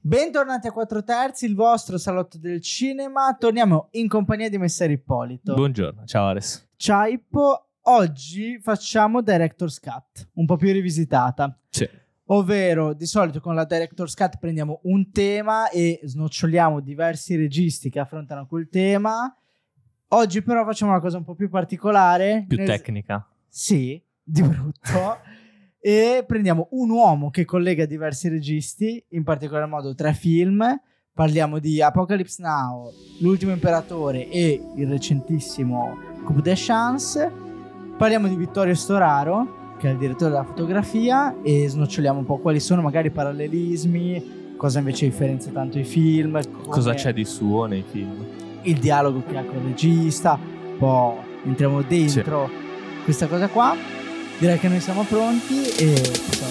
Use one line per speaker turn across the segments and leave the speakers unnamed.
Bentornati a 4 terzi, il vostro salotto del cinema. Torniamo in compagnia di Messer Ippolito.
Buongiorno, ciao Ares.
Ciao Ippo, oggi facciamo Director's Cut, un po' più rivisitata.
Sì.
Ovvero, di solito con la Director's Cut prendiamo un tema e snoccioliamo diversi registi che affrontano quel tema. Oggi però facciamo una cosa un po' più particolare.
Più tecnica.
Sì, di brutto. E prendiamo un uomo che collega diversi registi, in particolar modo 3 film. Parliamo di Apocalypse Now, L'ultimo imperatore e il recentissimo Coup de Chance. Parliamo di Vittorio Storaro, che è il direttore della fotografia, e snoccioliamo un po' quali sono magari i parallelismi, cosa invece differenzia tanto i film,
cosa c'è di suo nei film,
il dialogo che ha con il regista. Un po' entriamo dentro questa cosa qua. Direi che noi siamo pronti e possiamo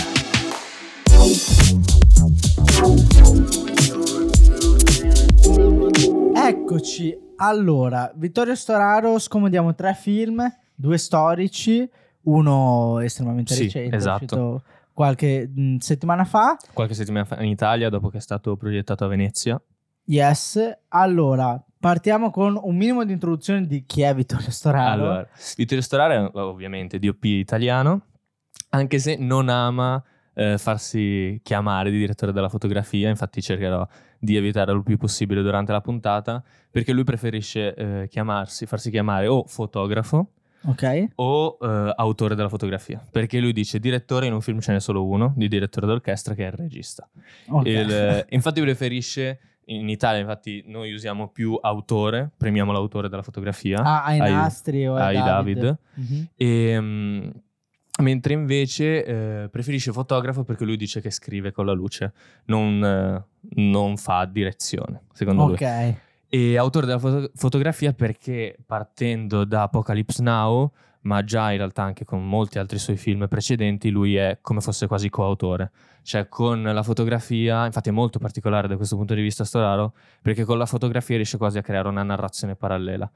cominciare. Eccoci. Allora, Vittorio Storaro, scomodiamo 3 film, 2 storici, uno estremamente recente,
esatto.
uscito qualche settimana fa.
Qualche settimana fa in Italia, dopo che è stato proiettato a Venezia.
Yes. Allora, partiamo con un minimo di introduzione di chi è Vittorio Storaro.
Allora, Vittorio Storaro è ovviamente DOP italiano, anche se non ama farsi chiamare di direttore della fotografia. Infatti cercherò di evitarlo il più possibile durante la puntata, perché lui preferisce farsi chiamare o fotografo,
ok,
o autore della fotografia, perché lui dice direttore in un film ce n'è solo uno, di direttore d'orchestra, che è il regista.
okay.
Infatti preferisce, in Italia infatti noi usiamo più autore, premiamo l'autore della fotografia,
ai nastri o ai
David.
Mm-hmm.
Mentre invece preferisce fotografo, perché lui dice che scrive con la luce, non fa direzione, secondo lui. E autore della fotografia perché, partendo da Apocalypse Now, ma già in realtà anche con molti altri suoi film precedenti, lui è come fosse quasi coautore. Cioè con la fotografia, infatti è molto particolare da questo punto di vista Storaro, perché con la fotografia riesce quasi a creare una narrazione parallela.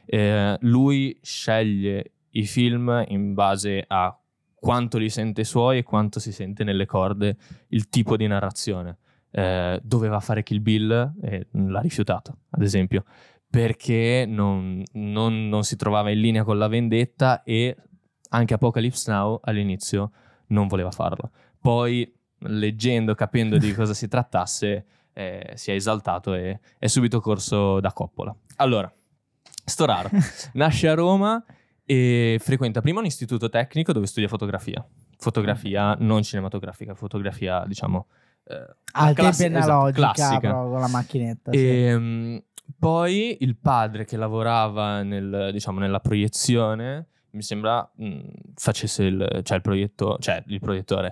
Lui sceglie i film in base a quanto li sente suoi e quanto si sente nelle corde il tipo di narrazione. Doveva fare Kill Bill e l'ha rifiutato, ad esempio, perché non si trovava in linea con la vendetta, e anche Apocalypse Now all'inizio non voleva farlo. Poi, leggendo, capendo di cosa si trattasse, si è esaltato e è subito corso da Coppola. Allora, Storaro nasce a Roma e frequenta prima un istituto tecnico dove studia fotografia non cinematografica, fotografia diciamo
al tempo analogica,
classica,
con la macchinetta.
E poi il padre, che lavorava nella proiezione, mi sembra facesse il proiettore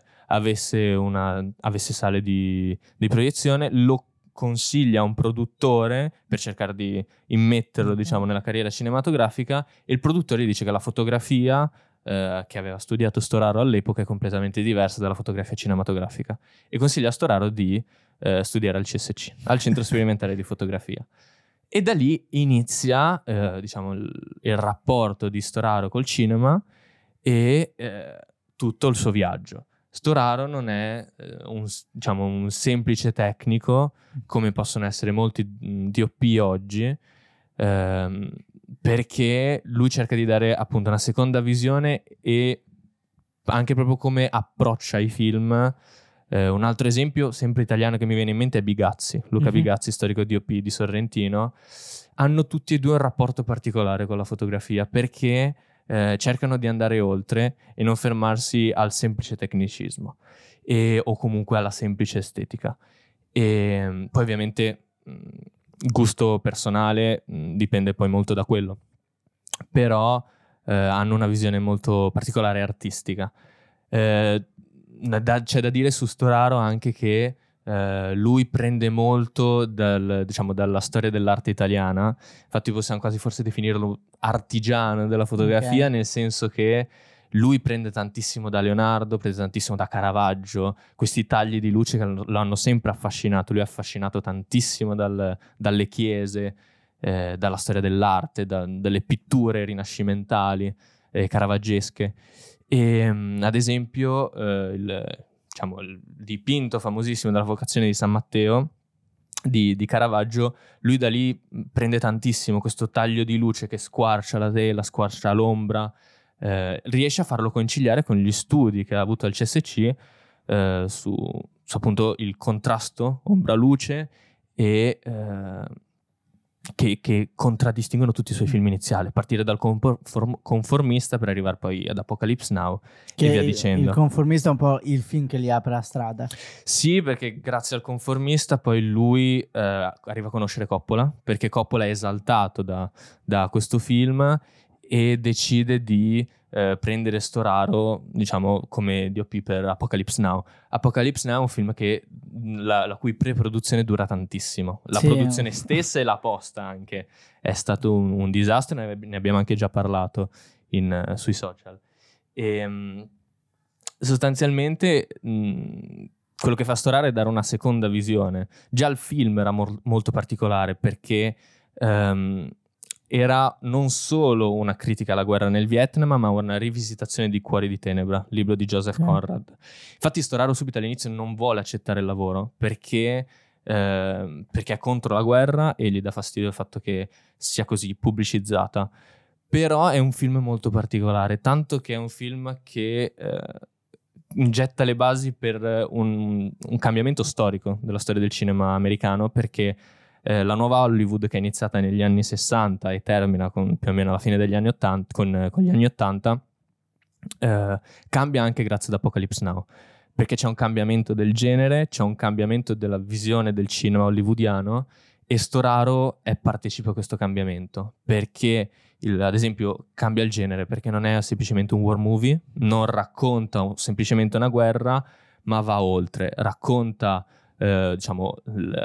avesse sale di proiezione, lo consiglia a un produttore per cercare di immetterlo nella carriera cinematografica, e il produttore dice che la fotografia che aveva studiato Storaro all'epoca è completamente diversa dalla fotografia cinematografica, e consiglia a Storaro di studiare al CSC, al Centro Sperimentale di Fotografia. E da lì inizia il rapporto di Storaro col cinema e tutto il suo viaggio. Storaro non è un semplice tecnico come possono essere molti DOP oggi, perché lui cerca di dare appunto una seconda visione, e anche proprio come approccia i film. Un altro esempio sempre italiano che mi viene in mente è Bigazzi, Luca Bigazzi, storico DOP di Sorrentino. Hanno tutti e due un rapporto particolare con la fotografia, perché cercano di andare oltre e non fermarsi al semplice tecnicismo o comunque alla semplice estetica. E poi ovviamente gusto personale dipende poi molto da quello, però hanno una visione molto particolare e artistica. C'è da dire su Storaro anche che lui prende molto dalla storia dell'arte italiana. Infatti possiamo quasi forse definirlo artigiano della fotografia, nel senso che lui prende tantissimo da Leonardo, prende tantissimo da Caravaggio, questi tagli di luce che lo hanno sempre affascinato. Lui è affascinato tantissimo dalle chiese, dalla storia dell'arte, dalle pitture rinascimentali, caravaggesche. E ad esempio diciamo, il dipinto famosissimo della Vocazione di San Matteo di Caravaggio, lui da lì prende tantissimo questo taglio di luce che squarcia la tela, squarcia l'ombra, riesce a farlo conciliare con gli studi che ha avuto al CSC su appunto il contrasto ombra-luce e che contraddistinguono tutti i suoi film iniziali, a partire dal Conformista per arrivare poi ad Apocalypse Now
che
e via dicendo.
Il Conformista è un po' il film che gli apre la strada.
Sì, perché grazie al Conformista poi lui arriva a conoscere Coppola, perché Coppola è esaltato da questo film e decide di prendere Storaro, diciamo, come DOP per Apocalypse Now. Apocalypse Now è un film che la cui pre-produzione dura tantissimo. La produzione stessa e la posta anche è stato un disastro, ne abbiamo anche già parlato sui social. E sostanzialmente quello che fa Storaro è dare una seconda visione. Già il film era molto particolare perché era non solo una critica alla guerra nel Vietnam, ma una rivisitazione di Cuori di Tenebra, libro di Joseph Conrad. Infatti Storaro subito all'inizio non vuole accettare il lavoro perché è contro la guerra e gli dà fastidio il fatto che sia così pubblicizzata. Però è un film molto particolare, tanto che è un film che getta le basi per un cambiamento storico della storia del cinema americano, perché la nuova Hollywood, che è iniziata negli anni 60 e termina con più o meno alla fine degli anni 80, con gli anni 80, cambia anche grazie ad Apocalypse Now, perché c'è un cambiamento del genere, c'è un cambiamento della visione del cinema hollywoodiano e Storaro è partecipe a questo cambiamento, perché ad esempio cambia il genere, perché non è semplicemente un war movie, non racconta semplicemente una guerra, ma va oltre, racconta diciamo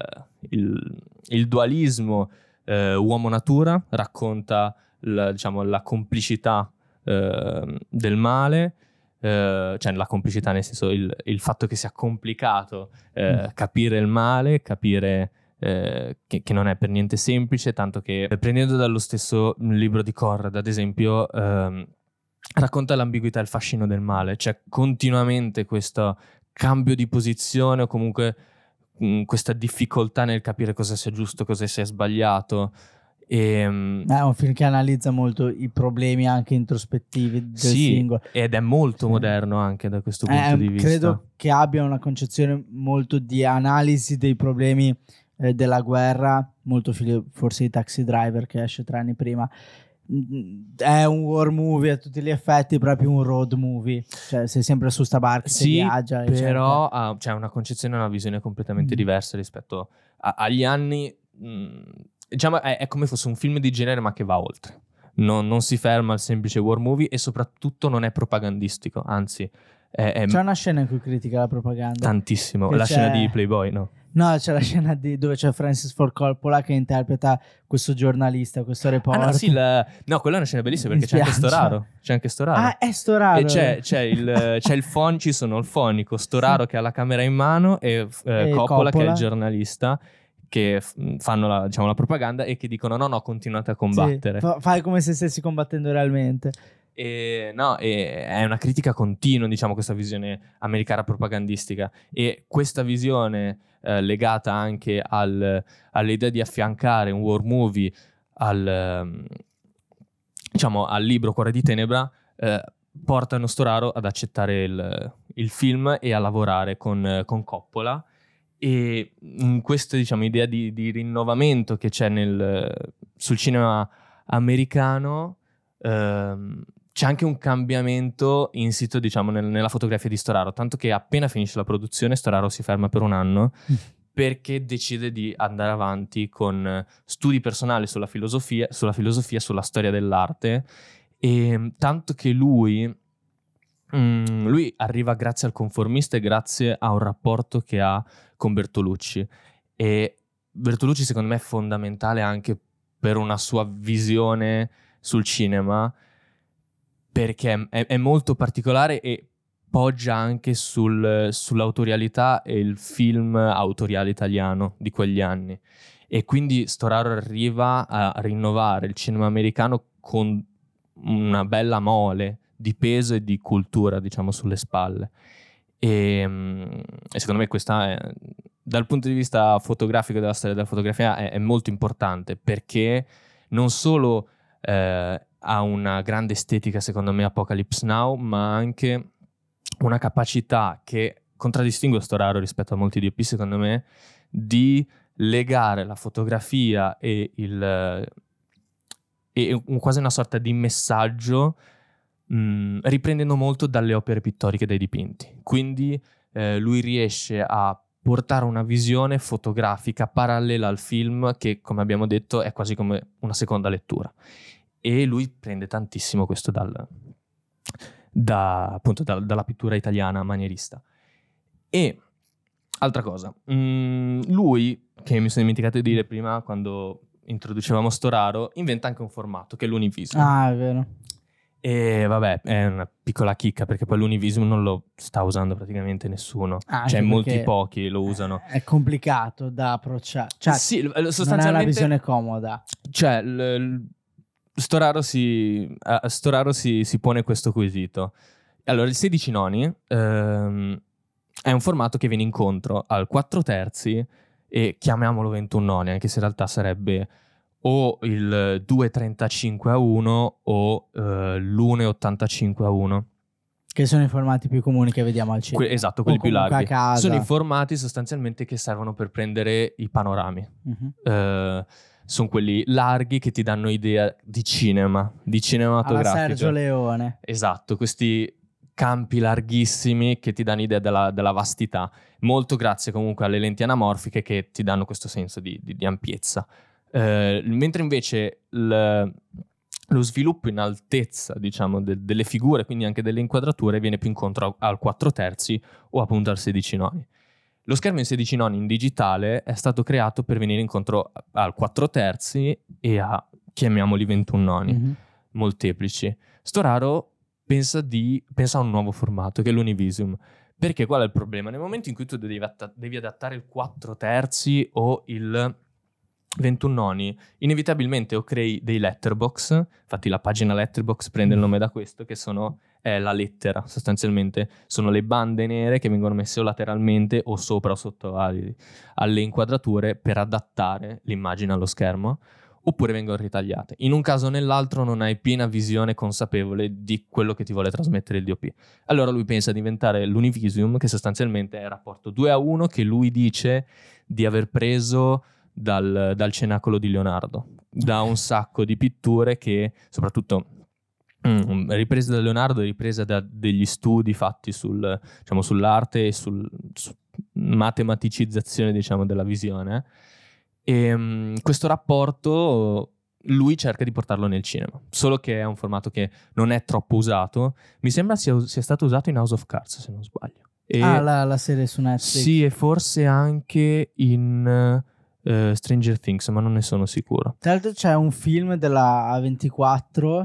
il dualismo uomo-natura, racconta diciamo, la complicità del male, cioè la complicità nel senso il fatto che sia complicato capire il male, capire che non è per niente semplice, tanto che prendendo dallo stesso libro di Conrad ad esempio racconta l'ambiguità e il fascino del male, c'è continuamente questo cambio di posizione o comunque questa difficoltà nel capire cosa sia giusto, cosa sia sbagliato. È
un film che analizza molto i problemi anche introspettivi del singolo.
Ed è molto moderno anche da questo punto di vista.
Credo che abbia una concezione molto di analisi dei problemi della guerra, molto figlio forse di Taxi Driver, che esce 3 anni prima. È un war movie a tutti gli effetti, proprio un road movie, cioè sei sempre su sta barca,
sì,
viaggia,
però c'è una concezione, una visione completamente diversa rispetto agli anni. Diciamo è come fosse un film di genere ma che va oltre, non si ferma al semplice war movie e soprattutto non è propagandistico, anzi c'è
una scena in cui critica la propaganda
tantissimo, la scena di Playboy, no?
No, c'è la scena dove c'è Francis Ford Coppola che interpreta questo giornalista, questo reporter.
No, sì, no, quella è una scena bellissima perché c'è anche Storaro. C'è anche Storaro.
Ah, è Storaro.
E c'è il ci sono il fonico, Storaro che ha la camera in mano e Coppola che è il giornalista, che fanno la propaganda e che dicono no, continuate a combattere.
Sì, fai come se stessi combattendo realmente.
È una critica continua, diciamo, questa visione americana propagandistica, e questa visione legata anche all'idea di affiancare un war movie al libro Cuore di Tenebra, portano Storaro ad accettare il film e a lavorare con Coppola. E in questa, diciamo, idea di rinnovamento che c'è sul cinema americano, c'è anche un cambiamento insito, diciamo, nella fotografia di Storaro, tanto che appena finisce la produzione Storaro si ferma per un anno perché decide di andare avanti con studi personali sulla filosofia, sulla storia dell'arte, e tanto che lui arriva grazie al Conformista e grazie a un rapporto che ha con Bertolucci, e Bertolucci secondo me è fondamentale anche per una sua visione sul cinema, perché è molto particolare e poggia anche sull'autorialità e il film autoriale italiano di quegli anni, e quindi Storaro arriva a rinnovare il cinema americano con una bella mole di peso e di cultura, diciamo, sulle spalle. e secondo me questa è, dal punto di vista fotografico della storia della fotografia è molto importante, perché non solo ha una grande estetica secondo me Apocalypse Now, ma anche una capacità che contraddistingue Storaro rispetto a molti DOP secondo me, di legare la fotografia e quasi una sorta di messaggio, riprendendo molto dalle opere pittoriche, dai dipinti. Quindi lui riesce a portare una visione fotografica parallela al film che, come abbiamo detto, è quasi come una seconda lettura. E lui prende tantissimo questo dalla pittura italiana manierista. E altra cosa, lui, che mi sono dimenticato di dire prima quando introducevamo Storaro, inventa anche un formato che è l'Univisum.
Ah, è vero.
E vabbè, è una piccola chicca, perché poi l'Univisum non lo sta usando praticamente nessuno. Cioè molti pochi lo usano.
È complicato da approcciare. Cioè,
sì, sostanzialmente
non è una visione comoda.
Cioè, Storaro si pone questo quesito. Allora, il 16 noni è un formato che viene incontro al 4/3 e chiamiamolo 21 noni, anche se in realtà sarebbe o il 2,35:1 o l'1,85:1.
Che sono i formati più comuni che vediamo al cinema.
Esatto, quelli più larghi.
A casa.
Sono i formati sostanzialmente che servono per prendere i panorami. Sono quelli larghi che ti danno idea di cinema, di cinematografico.
Alla Sergio Leone.
Esatto, questi campi larghissimi che ti danno idea della vastità. Molto grazie comunque alle lenti anamorfiche che ti danno questo senso di ampiezza. Mentre invece lo sviluppo in altezza, diciamo, delle figure, quindi anche delle inquadrature, viene più incontro al 4/3 o appunto al 16 noni. Lo schermo in 16 noni in digitale è stato creato per venire incontro al 4/3 e a, chiamiamoli, 21 noni molteplici. Storaro pensa a un nuovo formato che è l'Univisum. Perché qual è il problema? Nel momento in cui tu devi adattare il 4/3 o il 21 noni, inevitabilmente o crei dei letterbox, infatti la pagina letterbox prende il nome da questo, che è la lettera, sostanzialmente sono le bande nere che vengono messe o lateralmente o sopra o sotto alle inquadrature per adattare l'immagine allo schermo, oppure vengono ritagliate. In un caso o nell'altro non hai piena visione consapevole di quello che ti vuole trasmettere il DOP. Allora lui pensa di inventare l'Univisum, che sostanzialmente è il rapporto 2:1 che lui dice di aver preso dal Cenacolo di Leonardo, da un sacco di pitture che, soprattutto riprese da Leonardo, riprese da degli studi fatti sull'arte e su matematicizzazione, diciamo, della visione. E questo rapporto lui cerca di portarlo nel cinema, solo che è un formato che non è troppo usato. Mi sembra sia stato usato in House of Cards, se non sbaglio.
La serie su Netflix.
Sì, e forse anche in Stranger Things, ma non ne sono sicuro.
Tra l'altro c'è un film della A24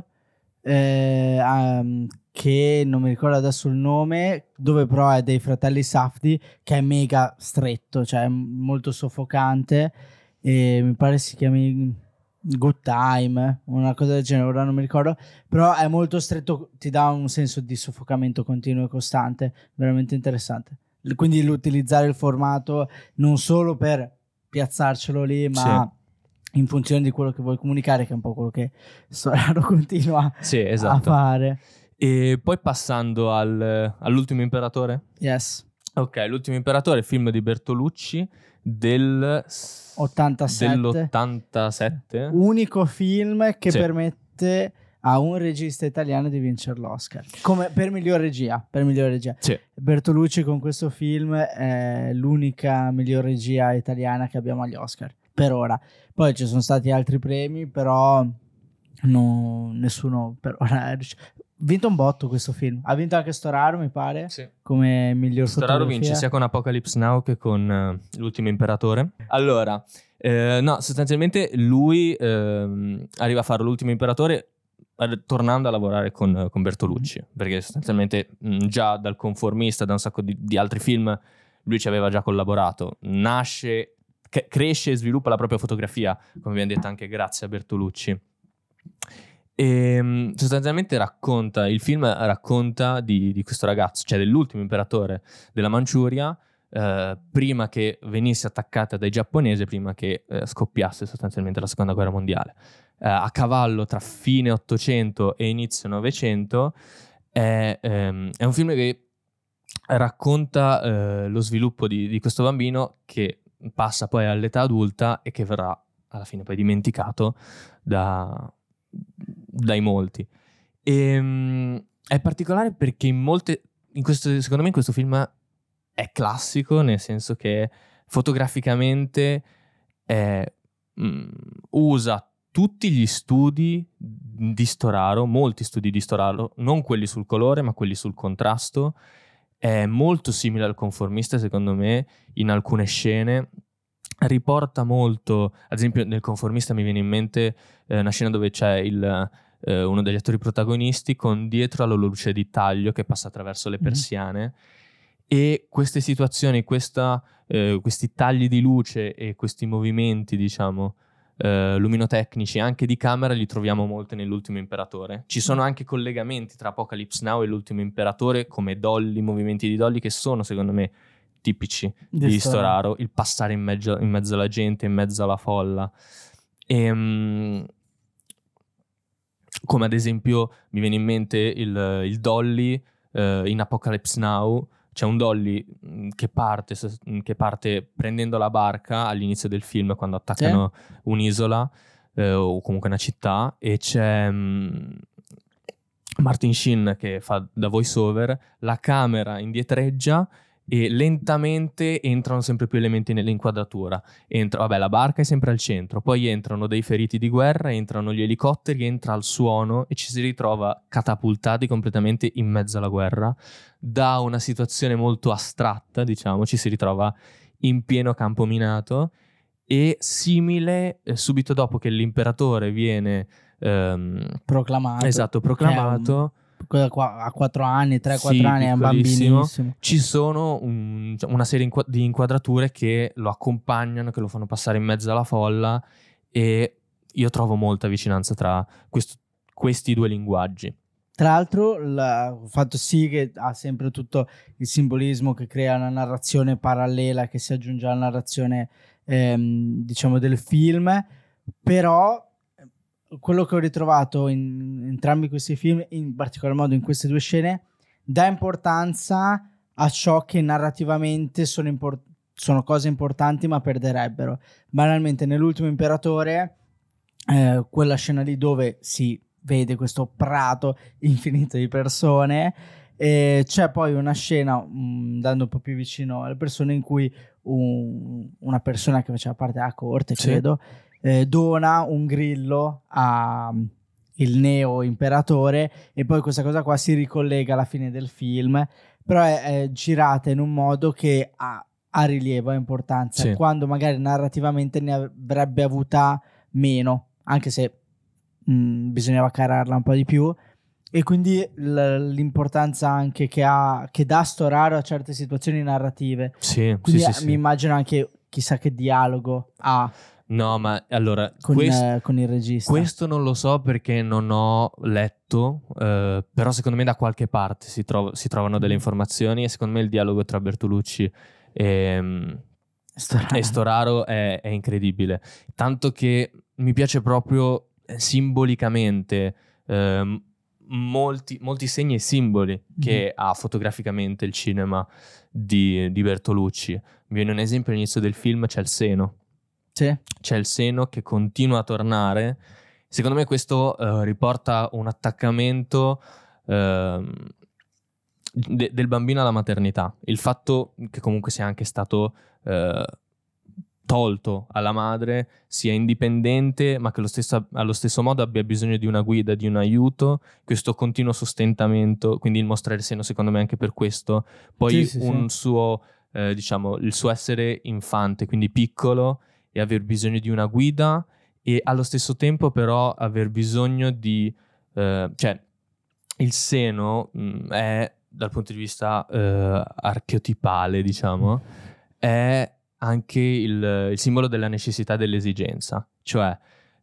che non mi ricordo adesso il nome, dove però è dei fratelli Safdie, che è mega stretto, cioè molto soffocante, e mi pare si chiami Good Time, una cosa del genere, ora non mi ricordo, però è molto stretto, ti dà un senso di soffocamento continuo e costante, veramente interessante. Quindi l'utilizzare il formato non solo per piazzarcelo lì, ma in funzione di quello che vuoi comunicare, che è un po' quello che Storaro continua a fare.
E poi passando all'Ultimo Imperatore?
Yes.
Ok, L'Ultimo Imperatore, film di Bertolucci dell'87.
Unico film che permette a un regista italiano di vincere l'Oscar come per miglior regia.
Sì.
Bertolucci con questo film è l'unica miglior regia italiana che abbiamo agli Oscar per ora. Poi ci sono stati altri premi, però nessuno per ora ha vinto un botto questo film. Ha vinto anche Storaro, mi pare, come miglior fotografia.
Storaro vince sia con Apocalypse Now che con L'Ultimo Imperatore. Allora, no, sostanzialmente lui arriva a fare L'Ultimo Imperatore tornando a lavorare con Bertolucci, perché sostanzialmente già dal Conformista, da un sacco di altri film, lui ci aveva già collaborato. Cresce e sviluppa la propria fotografia, come abbiamo detto, anche grazie a Bertolucci. E sostanzialmente il film racconta di questo ragazzo, cioè dell'ultimo imperatore della Manciuria, prima che venisse attaccata dai giapponesi, prima che scoppiasse sostanzialmente la seconda guerra mondiale. A cavallo tra fine 800 e inizio 900 è un film che racconta lo sviluppo di questo bambino che passa poi all'età adulta e che verrà alla fine poi dimenticato dai molti. È particolare perché secondo me in questo film è classico, nel senso che fotograficamente usa tutti gli studi di Storaro, molti studi di Storaro, non quelli sul colore ma quelli sul contrasto. È molto simile al Conformista, secondo me, in alcune scene. Riporta molto, ad esempio nel Conformista mi viene in mente una scena dove c'è uno degli attori protagonisti con dietro la luce di taglio che passa attraverso le persiane, e queste situazioni, questi tagli di luce e questi movimenti, diciamo, luminotecnici anche di camera li troviamo molto nell'Ultimo Imperatore. Ci sono anche collegamenti tra Apocalypse Now e l'Ultimo Imperatore, come Dolly, movimenti di Dolly che sono secondo me tipici di Storaro, il passare in mezzo alla gente, in mezzo alla folla. Come ad esempio mi viene in mente il Dolly in Apocalypse Now. C'è un Dolly che parte prendendo la barca all'inizio del film, quando attaccano un'isola o comunque una città, e c'è Martin Sheen che fa da voice over, la camera indietreggia e lentamente entrano sempre più elementi nell'inquadratura. La barca è sempre al centro, poi entrano dei feriti di guerra, entrano gli elicotteri, entra il suono e ci si ritrova catapultati completamente in mezzo alla guerra. Da una situazione molto astratta, diciamo, ci si ritrova in pieno campo minato, e simile subito dopo che l'imperatore viene
proclamato.
Esatto, proclamato.
A 4 anni, 3-4 anni, è un bambinissimo.
Ci sono una serie di inquadrature che lo accompagnano, che lo fanno passare in mezzo alla folla, e io trovo molta vicinanza tra questi due linguaggi.
Tra l'altro il fatto sì che ha sempre tutto il simbolismo che crea una narrazione parallela che si aggiunge alla narrazione diciamo del film, però quello che ho ritrovato in entrambi questi film, in particolar modo in queste due scene, dà importanza a ciò che narrativamente sono cose importanti ma perderebbero. Banalmente nell'Ultimo Imperatore, quella scena lì dove si vede questo prato infinito di persone, c'è poi una scena andando un po' più vicino alle persone in cui una persona che faceva parte della corte, credo, dona un grillo al neo imperatore, e poi questa cosa qua si ricollega alla fine del film, però è girata in un modo che ha rilievo, ha importanza, quando magari narrativamente ne avrebbe avuta meno, anche se bisognava cararla un po' di più. E quindi l'importanza anche che dà Storaro a certe situazioni narrative. Quindi mi immagino anche chissà che dialogo ha.
No, ma allora
con il regista.
Questo non lo so perché non ho letto, però secondo me da qualche parte si trovano delle informazioni, e secondo me il dialogo tra Bertolucci e Storaro è incredibile. Tanto che mi piace proprio simbolicamente molti segni e simboli che ha fotograficamente il cinema di Bertolucci. Mi viene un esempio: all'inizio del film c'è il seno. C'è il seno che continua a tornare. Secondo me questo riporta un attaccamento del bambino alla maternità. Il fatto che comunque sia anche stato tolto alla madre, sia indipendente, ma che allo stesso modo abbia bisogno di una guida, di un aiuto, questo continuo sostentamento. Quindi il mostrare il seno secondo me anche per questo. Poi suo diciamo il suo essere infante, quindi piccolo, e aver bisogno di una guida, e allo stesso tempo però aver bisogno di cioè il seno è, dal punto di vista archetipale, diciamo, è anche il simbolo della necessità, dell'esigenza. Cioè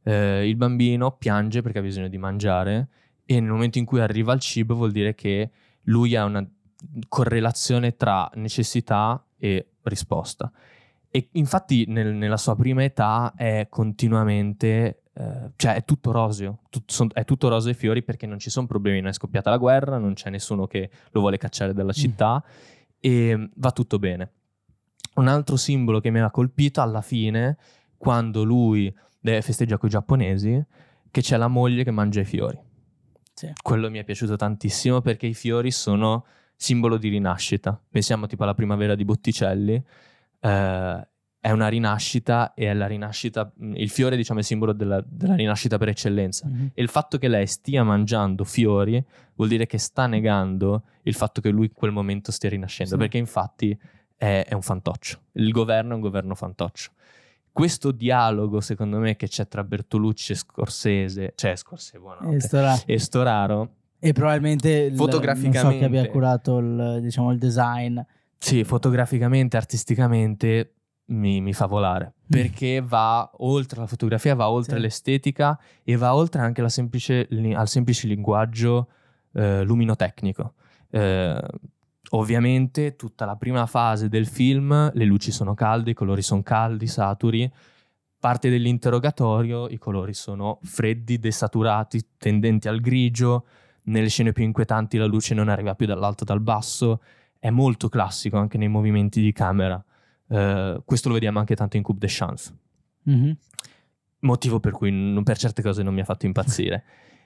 il bambino piange perché ha bisogno di mangiare e nel momento in cui arriva il cibo vuol dire che lui ha una correlazione tra necessità e risposta. E infatti nella sua prima età è continuamente, cioè è tutto roseo, è tutto rose e fiori perché non ci sono problemi, non è scoppiata la guerra, non c'è nessuno che lo vuole cacciare dalla città e va tutto bene. Un altro simbolo che mi ha colpito alla fine, quando lui festeggia con i giapponesi, che c'è la moglie che mangia i fiori.
Sì.
Quello mi è piaciuto tantissimo perché i fiori sono simbolo di rinascita. Pensiamo tipo alla primavera di Botticelli, è una rinascita e è la rinascita, il fiore diciamo è il simbolo della rinascita per eccellenza. E il fatto che lei stia mangiando fiori vuol dire che sta negando il fatto che lui in quel momento stia rinascendo, perché infatti è un fantoccio. Il governo è un governo fantoccio. Questo dialogo, secondo me, che c'è tra Bertolucci e Scorsese, e Storaro,
e probabilmente
fotograficamente,
non so che abbia curato il design.
Sì, fotograficamente, artisticamente mi fa volare, perché va oltre la fotografia, va oltre l'estetica e va oltre anche al semplice linguaggio luminotecnico. Ovviamente tutta la prima fase del film, le luci sono calde, i colori sono caldi, saturi. Parte dell'interrogatorio, i colori sono freddi, desaturati, tendenti al grigio. Nelle scene più inquietanti la luce non arriva più dall'alto dal basso. È molto classico anche nei movimenti di camera. Questo lo vediamo anche tanto in Coupe de Chance. Motivo per cui per certe cose non mi ha fatto impazzire.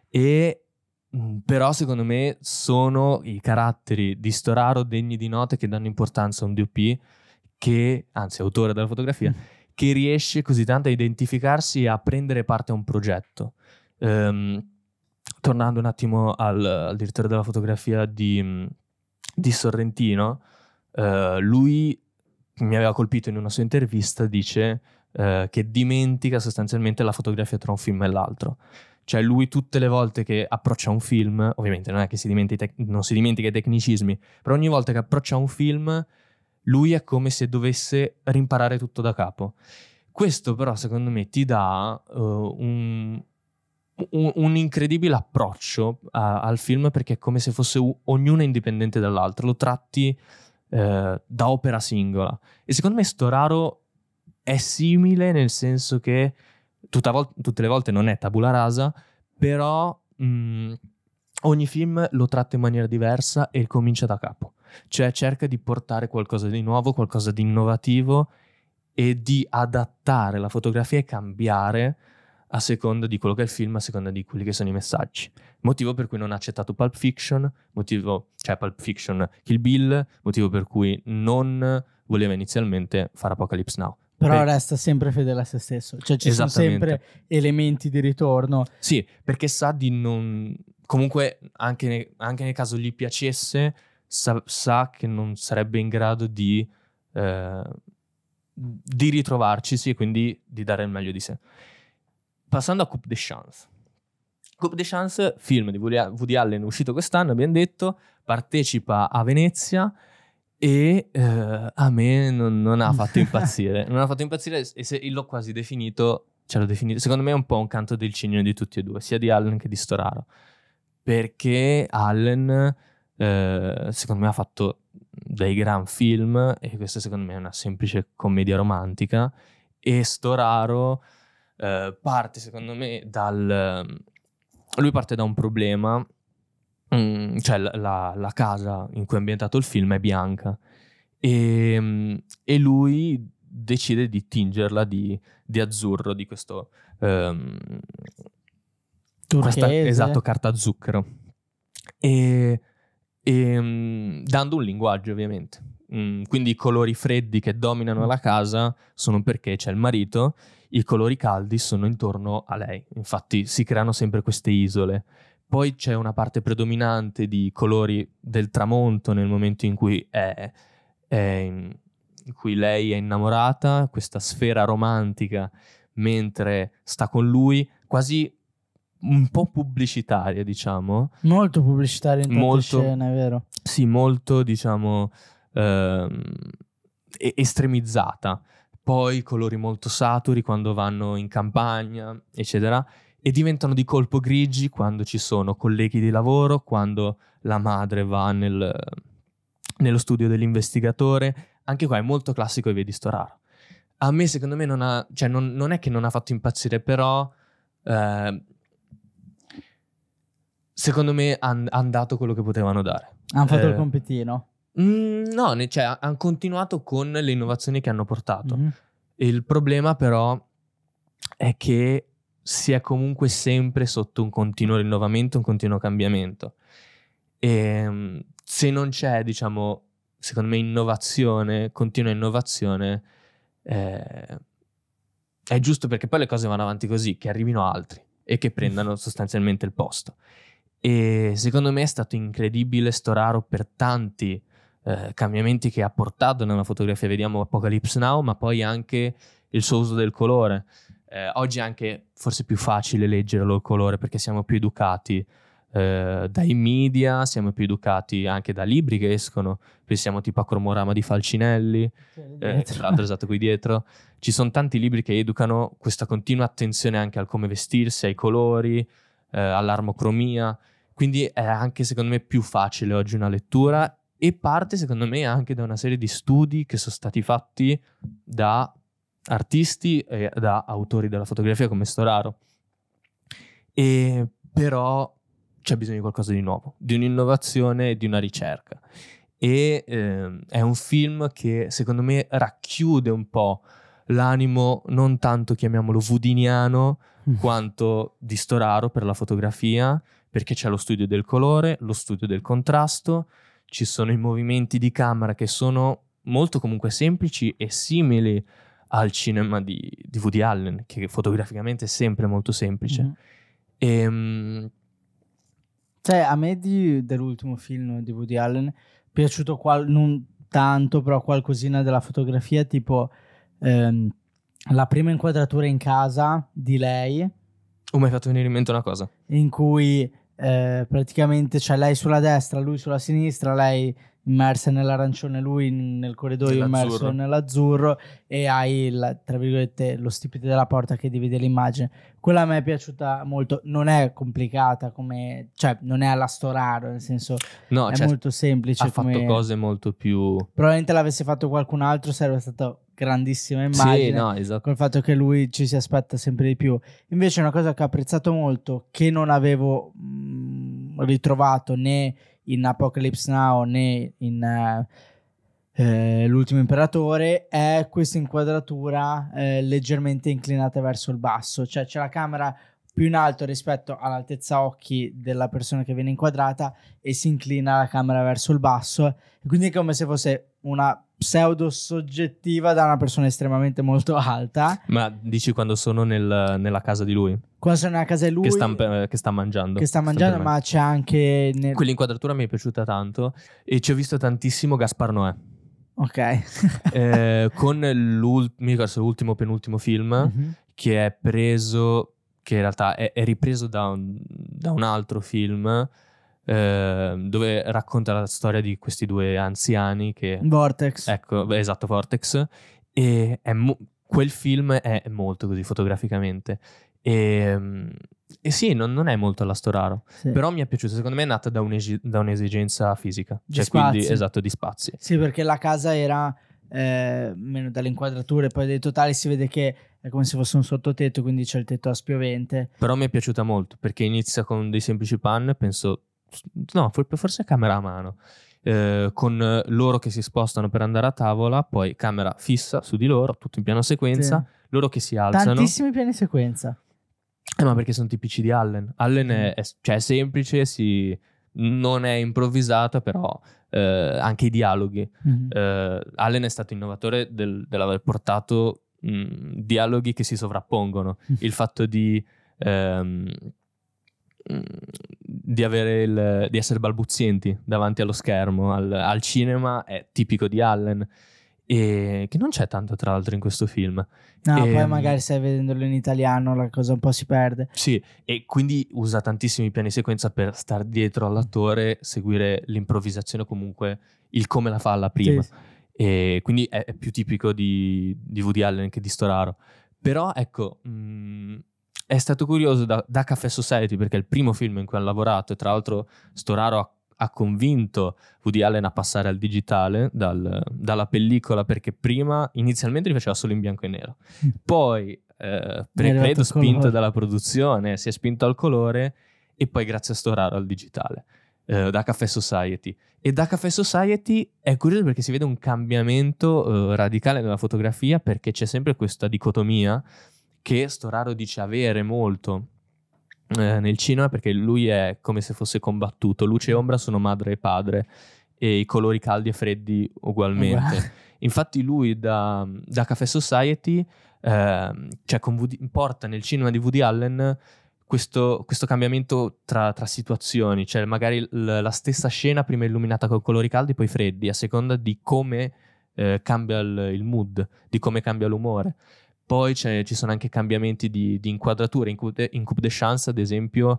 Però secondo me sono i caratteri di Storaro degni di nota, che danno importanza a un DOP che, anzi autore della fotografia, che riesce così tanto a identificarsi e a prendere parte a un progetto. Tornando un attimo al direttore della fotografia di Sorrentino, lui mi aveva colpito in una sua intervista, dice che dimentica sostanzialmente la fotografia tra un film e l'altro. Cioè lui tutte le volte che approccia un film, ovviamente non è che non si dimentica i tecnicismi, però ogni volta che approccia un film lui è come se dovesse rimparare tutto da capo. Questo però secondo me ti dà un incredibile approccio al film, perché è come se fosse ognuno indipendente dall'altro, lo tratti da opera singola. E secondo me Storaro è simile, nel senso che tutte le volte non è tabula rasa, però ogni film lo tratta in maniera diversa e comincia da capo. Cioè cerca di portare qualcosa di nuovo, qualcosa di innovativo e di adattare la fotografia e cambiare a seconda di quello che è il film, a seconda di quelli che sono i messaggi. Motivo per cui non ha accettato Pulp Fiction, Kill Bill, motivo per cui non voleva inizialmente fare Apocalypse Now.
Però resta sempre fedele a se stesso, cioè ci sono sempre elementi di ritorno.
Sì, perché sa di non... Comunque anche nel caso gli piacesse, sa che non sarebbe in grado di ritrovarci, sì, e quindi di dare il meglio di sé. Passando a Coupe de Chance. Coupe de Chance, film di Woody Allen, uscito quest'anno, abbiamo detto, partecipa a Venezia e a me non ha fatto impazzire. Non ha fatto impazzire, e se l'ho quasi definito, secondo me è un po' un canto del cigno di tutti e due, sia di Allen che di Storaro. Perché Allen, secondo me, ha fatto dei gran film, e questa secondo me è una semplice commedia romantica, e Storaro parte, secondo me, lui parte da un problema, cioè la casa in cui è ambientato il film è bianca e lui decide di tingerla di azzurro, di questo
turchese,
carta zucchero, e dando un linguaggio, ovviamente. Quindi i colori freddi che dominano la casa sono perché c'è il marito, i colori caldi sono intorno a lei, infatti si creano sempre queste isole. Poi c'è una parte predominante di colori del tramonto nel momento in cui in cui lei è innamorata, questa sfera romantica mentre sta con lui, quasi un po' pubblicitaria, diciamo.
Molto pubblicitaria in tante scene, è vero?
Sì, molto, diciamo, estremizzata, poi colori molto saturi quando vanno in campagna, eccetera, e diventano di colpo grigi quando ci sono colleghi di lavoro, quando la madre va nello studio dell'investigatore. Anche qua è molto classico e vedi Storaro. A me, secondo me, non è che non ha fatto impazzire, però secondo me hanno dato quello che potevano dare.
Hanno fatto il compitino?
No, hanno continuato con le innovazioni che hanno portato. Il problema però è che si è comunque sempre sotto un continuo rinnovamento, un continuo cambiamento. E se non c'è, diciamo, secondo me, innovazione, continua innovazione, è giusto, perché poi le cose vanno avanti così, che arrivino altri e che prendano sostanzialmente il posto. E secondo me è stato incredibile Storaro per tanti cambiamenti che ha portato nella fotografia. Vediamo Apocalypse Now, ma poi anche il suo uso del colore. Oggi è anche forse più facile leggerlo il colore, perché siamo più educati dai media, siamo più educati anche da libri che escono. Pensiamo tipo a Cromorama di Falcinelli, tra l'altro esatto qui dietro. Ci sono tanti libri che educano questa continua attenzione anche al come vestirsi, ai colori, all'armocromia. Quindi è anche, secondo me, più facile oggi una lettura, e parte, secondo me, anche da una serie di studi che sono stati fatti da artisti e da autori della fotografia come Storaro. E però c'è bisogno di qualcosa di nuovo, di un'innovazione e di una ricerca. E è un film che, secondo me, racchiude un po' l'animo, non tanto, chiamiamolo, woodiniano, quanto di Storaro per la fotografia, perché c'è lo studio del colore, lo studio del contrasto, ci sono i movimenti di camera che sono molto comunque semplici e simili al cinema di Woody Allen, che fotograficamente è sempre molto semplice.
Cioè, a me dell'ultimo film di Woody Allen è piaciuto non tanto, però qualcosina della fotografia, tipo la prima inquadratura in casa di lei.
Mi hai fatto venire in mente una cosa.
In cui praticamente c'è lei sulla destra, lui sulla sinistra, lei immersa nell'arancione, lui nel corridoio immerso nell'azzurro, e hai tra virgolette lo stipite della porta che divide l'immagine. Quella a me è piaciuta molto, non è complicata come, cioè non è alla Storaro, nel senso è molto semplice.
Ha fatto cose molto più...
Probabilmente l'avesse fatto qualcun altro sarebbe stata grandissima immagine,
sì, no, esatto.
Col fatto che lui ci si aspetta sempre di più. Invece una cosa che ho apprezzato molto, che non avevo ritrovato né in Apocalypse Now né in L'ultimo imperatore, è questa inquadratura leggermente inclinata verso il basso, cioè c'è la camera più in alto rispetto all'altezza occhi della persona che viene inquadrata e si inclina la camera verso il basso, e quindi è come se fosse una pseudo soggettiva da una persona estremamente molto alta.
Ma dici quando sono nella casa di lui?
Quando sono nella casa di lui
che sta mangiando.
Che sta mangiando, ma c'è anche
quell'inquadratura mi è piaciuta tanto, e ci ho visto tantissimo Gaspar Noè.
Ok.
Con l'ultimo penultimo film, che è preso, che in realtà è ripreso da un altro film, dove racconta la storia di questi due anziani che...
Vortex.
Ecco, esatto, Vortex. E quel film è molto così fotograficamente. E sì, non è molto alla Storaro, sì. Però mi è piaciuto. Secondo me è nata da un'esigenza fisica, cioè quindi esatto, di spazi.
Sì, perché la casa era meno dalle inquadrature, poi dei totali si vede che è come se fosse un sottotetto, quindi c'è il tetto a spiovente.
Però mi è piaciuta molto perché inizia con dei semplici pan, penso, no, forse camera a mano, con loro che si spostano per andare a tavola, poi camera fissa su di loro, tutto in piano sequenza, sì. Loro che si alzano.
Tantissimi piani sequenza.
Ma perché sono tipici di Allen. Allen è semplice, non è improvvisata, però anche i dialoghi. Allen è stato innovatore dell'aver portato dialoghi che si sovrappongono. Il fatto di essere balbuzienti davanti allo schermo al cinema è tipico di Allen, e che non c'è tanto tra l'altro in questo film.
No, poi magari stai vedendolo in italiano, la cosa un po' si perde.
Sì, e quindi usa tantissimi piani sequenza per star dietro all'attore, seguire l'improvvisazione, comunque il come la fa alla prima. Sì. e quindi è più tipico di Woody Allen che di Storaro. Però ecco, è stato curioso da Café Society, perché è il primo film in cui ha lavorato, e tra l'altro Storaro ha convinto Woody Allen a passare al digitale dalla pellicola, perché prima inizialmente li faceva solo in bianco e nero, poi credo spinto dalla produzione si è spinto al colore, e poi grazie a Storaro al digitale, da Café Society. E da Café Society è curioso perché si vede un cambiamento radicale nella fotografia, perché c'è sempre questa dicotomia che Storaro dice avere molto nel cinema, perché lui è come se fosse combattuto, luce e ombra sono madre e padre, e i colori caldi e freddi ugualmente. Infatti lui da Café Society porta nel cinema di Woody Allen questo cambiamento tra situazioni, cioè magari la stessa scena prima illuminata con colori caldi poi freddi, a seconda di come cambia il mood, di come cambia l'umore. Poi ci sono anche cambiamenti di inquadrature. In Coupe de Chance, ad esempio,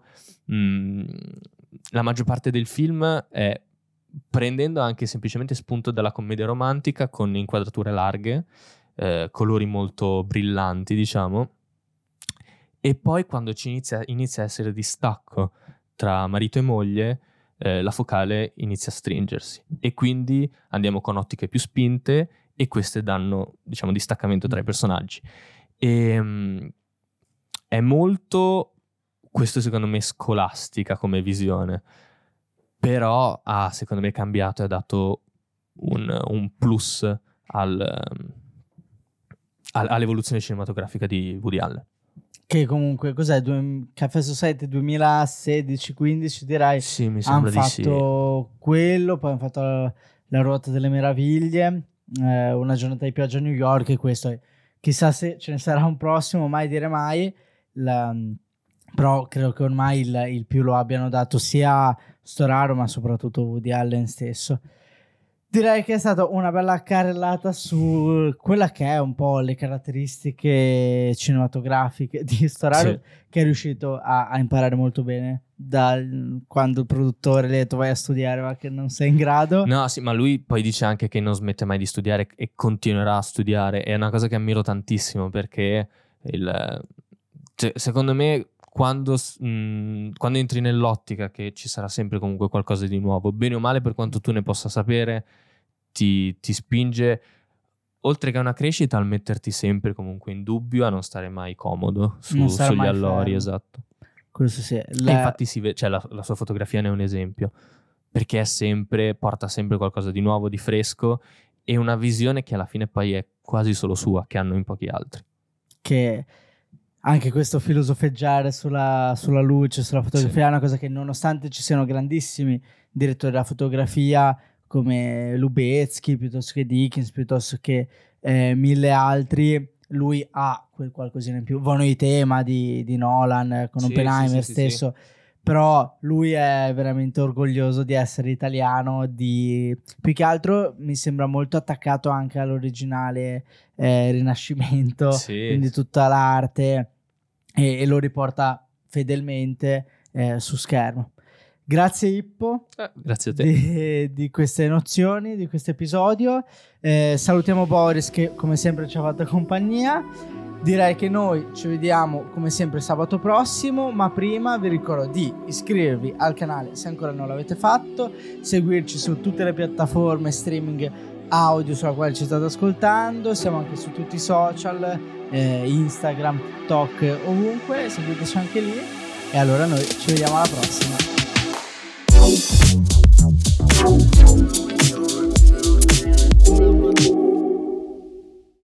la maggior parte del film è prendendo anche semplicemente spunto dalla commedia romantica, con inquadrature larghe, colori molto brillanti, diciamo. E poi quando inizia a essere distacco tra marito e moglie, la focale inizia a stringersi, e quindi andiamo con ottiche più spinte, e queste danno, diciamo, distaccamento tra i personaggi. E è molto, questo secondo me, scolastica come visione, però ha secondo me cambiato e ha dato un plus all'evoluzione cinematografica di Woody Allen.
Che comunque, cos'è? Café Society 2016-15 direi?
Sì, mi sembra di sì.
Hanno fatto quello, poi hanno fatto La Ruota delle Meraviglie, Una giornata di pioggia a New York, e questo chissà se ce ne sarà un prossimo, mai dire mai. Però credo che ormai il più lo abbiano dato sia Storaro, ma soprattutto Woody Allen stesso. Direi che è stata una bella carrellata su quella che è un po' le caratteristiche cinematografiche di Storaro, sì, che è riuscito a imparare molto bene da quando il produttore le ha detto vai a studiare, ma che non sei in grado.
No, sì, ma lui poi dice anche che non smette mai di studiare e continuerà a studiare. È una cosa che ammiro tantissimo, perché secondo me quando entri nell'ottica che ci sarà sempre comunque qualcosa di nuovo, bene o male, per quanto tu ne possa sapere, ti spinge, oltre che a una crescita, al metterti sempre comunque in dubbio, a non stare mai comodo sugli allori, esatto.
Questo sì.
E infatti si vede, cioè la sua fotografia ne è un esempio, perché porta sempre qualcosa di nuovo, di fresco, e una visione che alla fine poi è quasi solo sua, che hanno in pochi altri.
Che anche questo filosofeggiare sulla luce, sulla fotografia, sì, è una cosa che, nonostante ci siano grandissimi direttori della fotografia come Lubezki, piuttosto che Dickens, piuttosto che mille altri, lui ha quel qualcosina in più. Vono i tema di Nolan con Oppenheimer stesso, sì. Però lui è veramente orgoglioso di essere italiano, più che altro mi sembra molto attaccato anche all'originale Rinascimento, sì, quindi tutta l'arte, e lo riporta fedelmente su schermo. Grazie Ippo,
grazie a te
di queste nozioni, di questo episodio. Salutiamo Boris, che come sempre ci ha fatto compagnia. Direi che noi ci vediamo come sempre sabato prossimo, ma prima vi ricordo di iscrivervi al canale se ancora non l'avete fatto, seguirci su tutte le piattaforme streaming audio sulla quale ci state ascoltando. Siamo anche su tutti i social, Instagram, TikTok, ovunque, seguiteci anche lì. E allora noi ci vediamo alla prossima.